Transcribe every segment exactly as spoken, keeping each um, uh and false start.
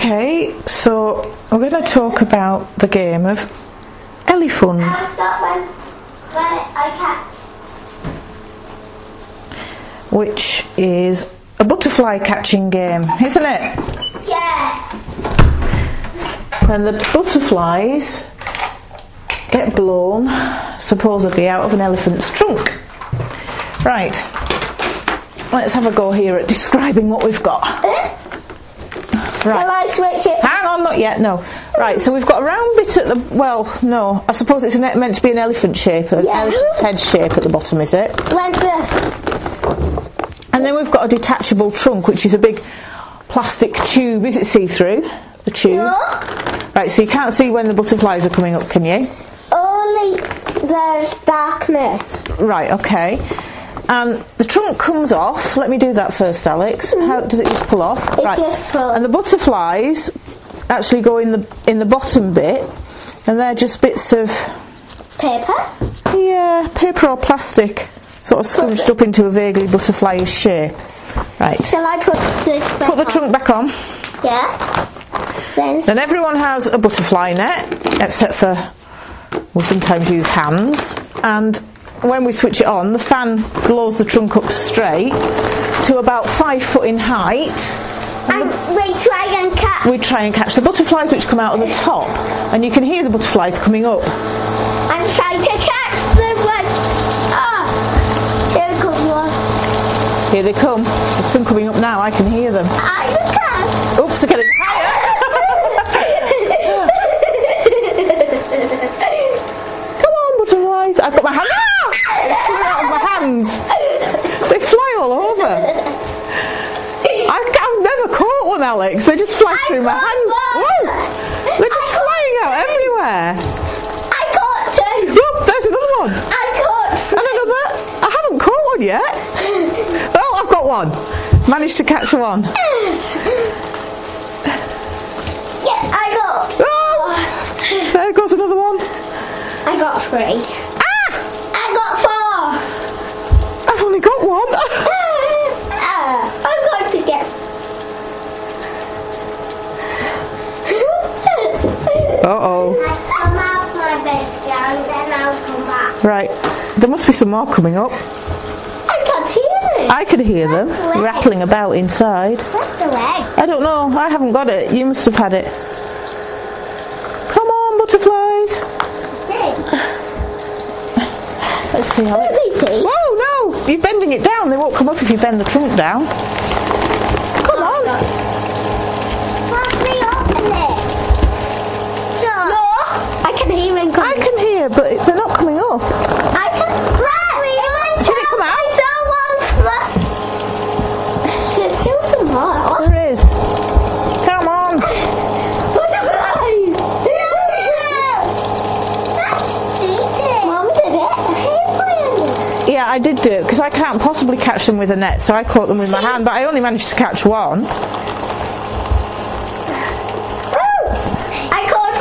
Okay, so we're going to talk about the game of Elephant. I'll stop when, when I catch. Which is a butterfly catching game, isn't it? Yes. And the butterflies get blown, supposedly, out of an elephant's trunk. Right, let's have a go here at describing what we've got. Right. Shall I switch it? Hang on, not yet, no. Right, so we've got a round bit at the, well, no, I suppose it's meant to be an elephant shape, an Yeah. elephant's head shape at the bottom, is it? When's the... And then we've got a detachable trunk, which is a big plastic tube. Is it see-through, the tube? No. Right, so you can't see when the butterflies are coming up, can you? Only there's darkness. Right, okay. And the trunk comes off. Let me do that first, Alex. How does it just pull off? It Right. just pulls. And the butterflies actually go in the in the bottom bit, and they're just bits of Paper? yeah, paper or plastic, sort of scrunched up into a vaguely butterfly shape. Right. Shall I put this back Put the on? trunk back on. Yeah. Then... Then everyone has a butterfly net, except for we'll sometimes use hands. And when we switch it on, the fan blows the trunk up straight to about five foot in height. And we try and catch... We try and catch the butterflies which come out of the top, and you can hear the butterflies coming up. And try to catch the one. Oh, here comes one. Here they come. There's some coming up now. I can hear them. I can. Oops, they're getting higher. Come on, butterflies. I've got my hand. Ah! They flew out of my hands. They fly all over. I, I've never caught one, Alex. They just fly through my hands. Whoa! They're just flying out everywhere. I caught two. Look, there's another one. I caught And another. I haven't caught one yet. Oh, I've got one. Managed to catch one. Yeah, I got... Oh, there goes another one. I got three. Ah! I got four. I've only got one. uh, I'm going to get... Uh-oh. I come out my bed and then I'll come back. Right. There must be some more coming up. I can hear it. I could hear them That's the way. rattling about inside. What's the leg? I don't know. I haven't got it. You must have had it. Come on, butterflies. Let's see how it... Whoa, no! You're bending it down. They won't come up if you bend the trunk down. Come on. Let me open it. No. I can hear it I coming. can hear, but it- they're not coming up. I can... Let Did it come out? I saw one. There's still some more. There is. Come on. Butterflies! That's cheating. Mum did it. Yeah, I did do it because I can't possibly catch them with a net, so I caught them with my hand, but I only managed to catch one. I caught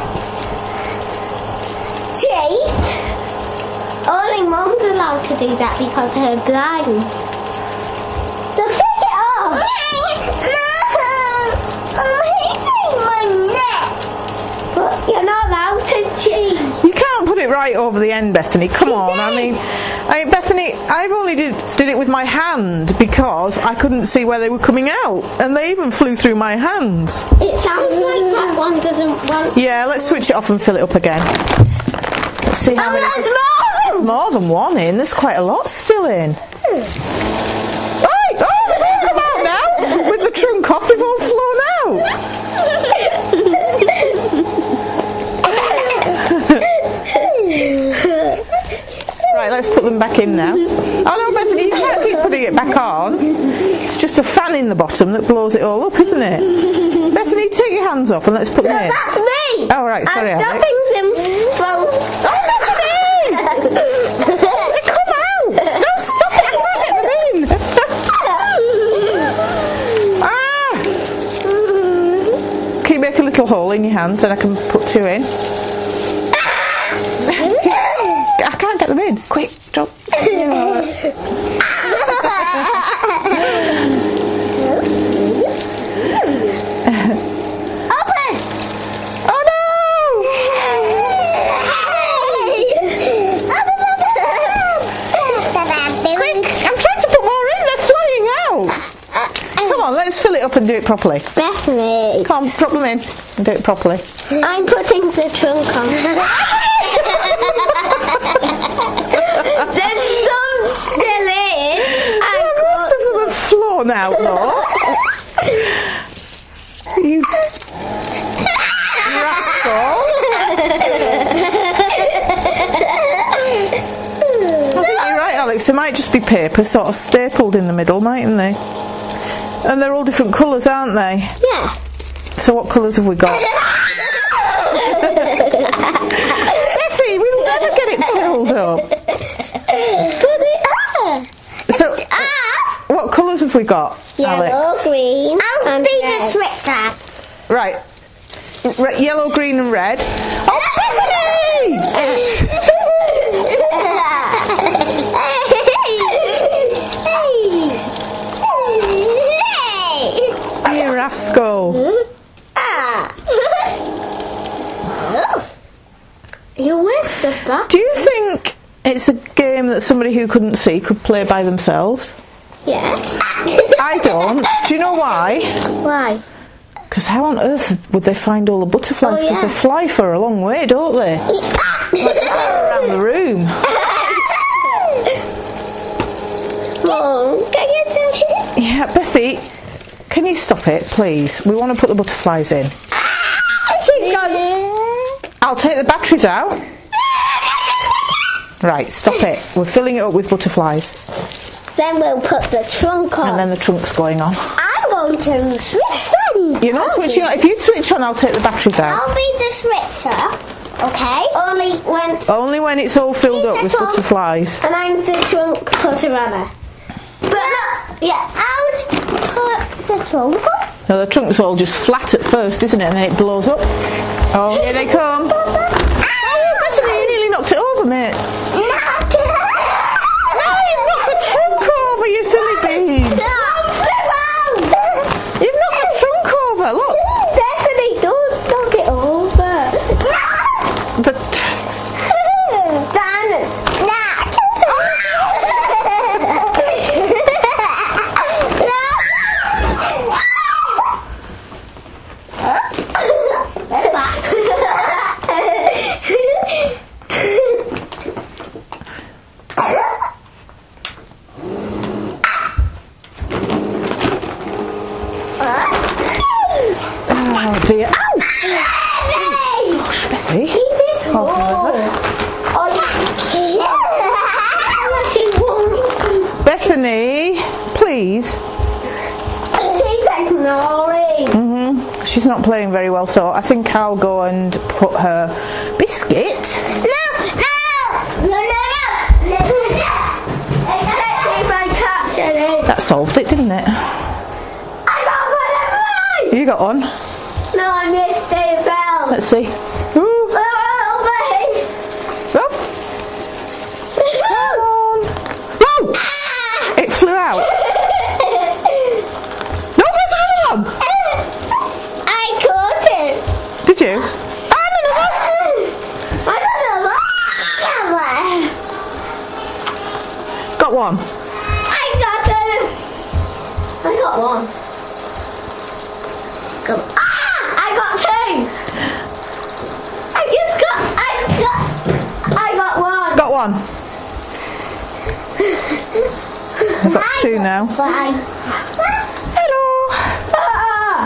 one. Teeth. Only Mum's allowed to do that because her blind. So pick it up. I'm hitting my neck. But you're not allowed to cheat. You can't put it right over the end, Bethany. Come on. I mean, I mean, Bethany, I've only did did it with my hand because I couldn't see where they were coming out, and they even flew through my hands. It sounds like that one doesn't want. Yeah, let's switch it off and fill it up again. Let's see how Oh, many. there's more. There's more than one in. There's quite a lot still in. Right. Oh, they've all come out now. With the trunk off, they've all flown out. Right, let's put them back in now. Oh no, Bethany, you can't keep putting it back on. It's just a fan in the bottom that blows it all up, isn't it? Bethany, take your hands off and let's put them in. That's me. Oh, right, sorry, I'm Alex. stopping them from. Oh, Bethany! They come out! No, stop it! I can't get them in! Ah! Can you make a little hole in your hands and I can put two in? I can't get them in. Quick, drop. on, let's fill it up and do it properly. Bethany. Come on, drop them in and do it properly. I'm putting the trunk on. There's some still in. Yeah, most of them have flown out, though. You rascal. I think you're right, Alex. There might just be paper sort of stapled in the middle, mightn't they? And they're all different colours, aren't they? Yeah. So what colours have we got? Bessie, we'll never get it filled up. But they are. So, what colours have we got, Yellow, Alex? green, I'll be the Switzer. Right. Re- yellow, green and red. Oh, Bethany! You rascal. You whisked the box. Do you think it's a game that somebody who couldn't see could play by themselves? Yeah. I don't. Do you know why? Why? Because how on earth would they find all the butterflies? Oh, Because yeah. they fly for a long way, don't they? Like around the room. Mom, can you tell me? Yeah, Bessie, can you stop it, please? We want to put the butterflies in. She's gone. I'll take the batteries out. Right, stop it. We're filling it up with butterflies. Then we'll put the trunk on. And then the trunk's going on. I'm going to switch on. You're not switching on. If you switch on, I'll take the batteries out. I'll be the switcher. Okay. Only when. Only when it's all filled up with butterflies. And I'm the trunk putter runner. But yeah, I'll put the trunk on. Now the trunk's all just flat at first, isn't it? And then it blows up. Oh, here they come. Oh, Bethany, you nearly knocked it over, mate. No, you've knocked the trunk over, you silly bean. You've knocked the trunk over, look. Bethany, don't knock it over. The Dan, knock. Oh dear. Ow! Gosh, Betty. Keep it Oh, oh, Bethany, please. she's ignoring. hmm She's not playing very well, so I think I'll go and put her biscuit. No, no, no, no, no, no, no. Let's see if I capture it. That solved it, didn't it? I got one of mine. You got one. No, I missed it. Fell. Let's see. Ooh. Oh, Oh. Come on. Oh! It flew out. No, there's another one. I caught it. Did you? And another. I don't know. Got one. I got it. I got one. Go. Ah! I got two. I just got. I got. I got one. Got one. I've got two now. Fine. Hello. Ah!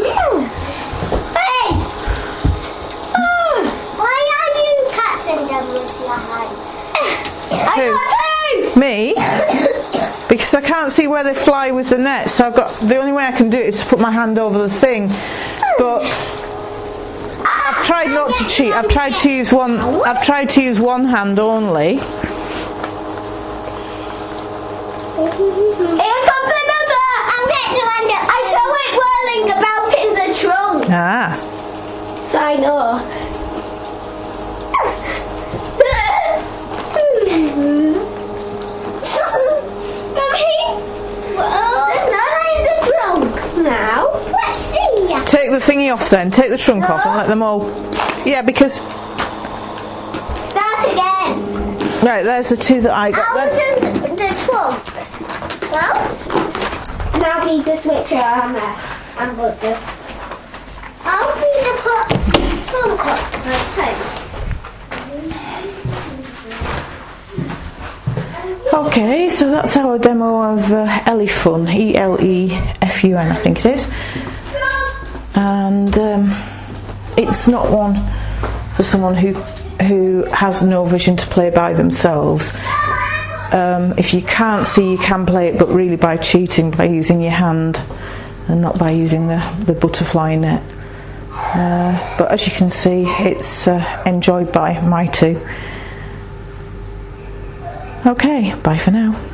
Hey! Ah! Why are you catching them with your hand? I Who? got two! Me? Because I can't see where they fly with the net, so I've got the only way I can do it is to put my hand over the thing. But I've tried not to cheat. I've tried to use one. I've tried to use one hand only. Here comes another! I'm getting to end it. I saw it whirling about in the trunk. Ah. So I know. There's none in the trunk now. Let's see. Take the thingy off then. Take the trunk off and let them all. Yeah, because Start again. right there's the two that I got. Out Then. of the trunk. Well, now need to switch her on there. I'm going to. I'll be the put full cup outside. Okay, so that's our demo of uh, Elefun, E L E F U N I think it is. And um, it's not one for someone who who has no vision to play by themselves. Um, if you can't see, you can play it, but really by cheating, by using your hand and not by using the, the butterfly net. Uh, but as you can see, it's uh, enjoyed by my two. Okay, bye for now.